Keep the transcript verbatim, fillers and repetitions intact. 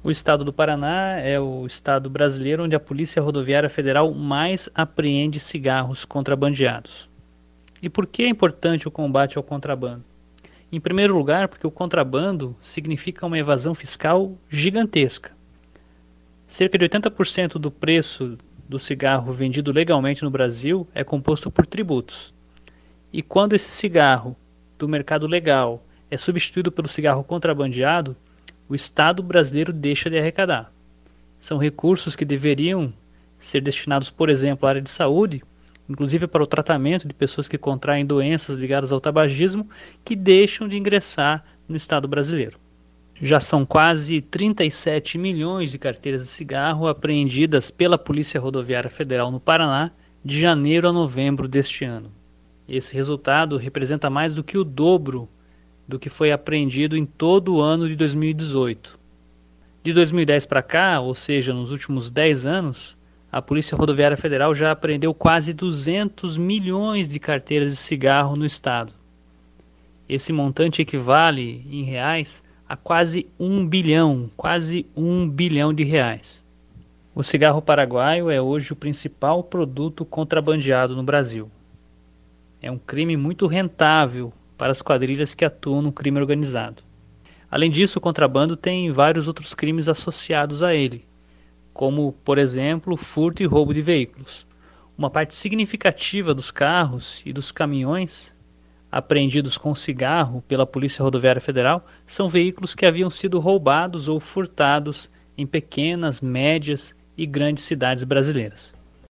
O estado do Paraná é o estado brasileiro onde a Polícia Rodoviária Federal mais apreende cigarros contrabandeados. E por que é importante o combate ao contrabando? Em primeiro lugar, porque o contrabando significa uma evasão fiscal gigantesca. Cerca de oitenta por cento do preço do cigarro vendido legalmente no Brasil é composto por tributos. E quando esse cigarro do mercado legal é substituído pelo cigarro contrabandeado, o Estado brasileiro deixa de arrecadar. São recursos que deveriam ser destinados, por exemplo, à área de saúde, inclusive para o tratamento de pessoas que contraem doenças ligadas ao tabagismo, que deixam de ingressar no Estado brasileiro. Já são quase trinta e sete milhões de carteiras de cigarro apreendidas pela Polícia Rodoviária Federal no Paraná de janeiro a novembro deste ano. Esse resultado representa mais do que o dobro do que foi apreendido em todo o ano de dois mil e dezoito. De dois mil e dez para cá, ou seja, nos últimos dez anos, a Polícia Rodoviária Federal já apreendeu quase duzentos milhões de carteiras de cigarro no estado. Esse montante equivale, em reais, a quase um bilhão, quase um bilhão de reais. O cigarro paraguaio é hoje o principal produto contrabandeado no Brasil. É um crime muito rentável para as quadrilhas que atuam no crime organizado. Além disso, o contrabando tem vários outros crimes associados a ele, como, por exemplo, furto e roubo de veículos. Uma parte significativa dos carros e dos caminhões apreendidos com cigarro pela Polícia Rodoviária Federal são veículos que haviam sido roubados ou furtados em pequenas, médias e grandes cidades brasileiras.